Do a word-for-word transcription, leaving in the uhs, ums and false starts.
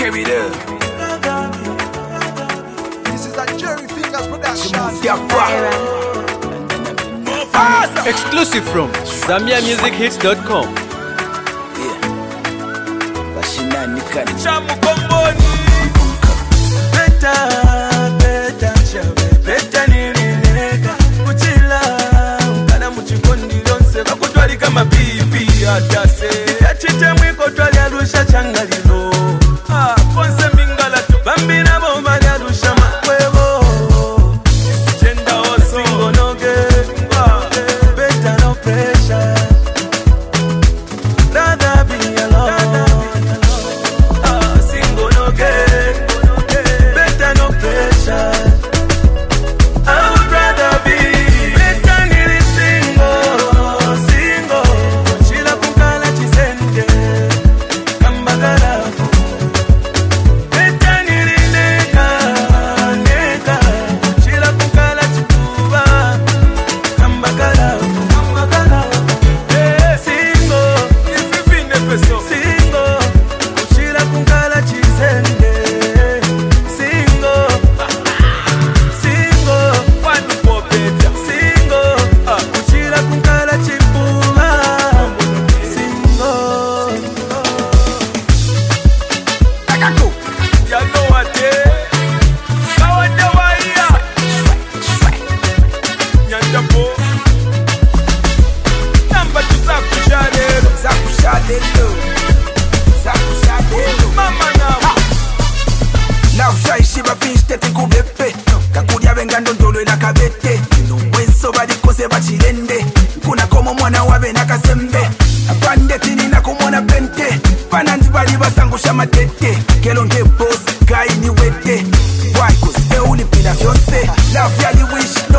Jerry there. This is a Jerry Fingers production. Exclusive from Zambia Music Hits dot com. Kuna como mwana wabe nakasembe Bandeti nina kumona pente Pananzi bali basangusha matete Kelo nge boss, kai ni wete Why cause e ulipina fyonse Love yali wish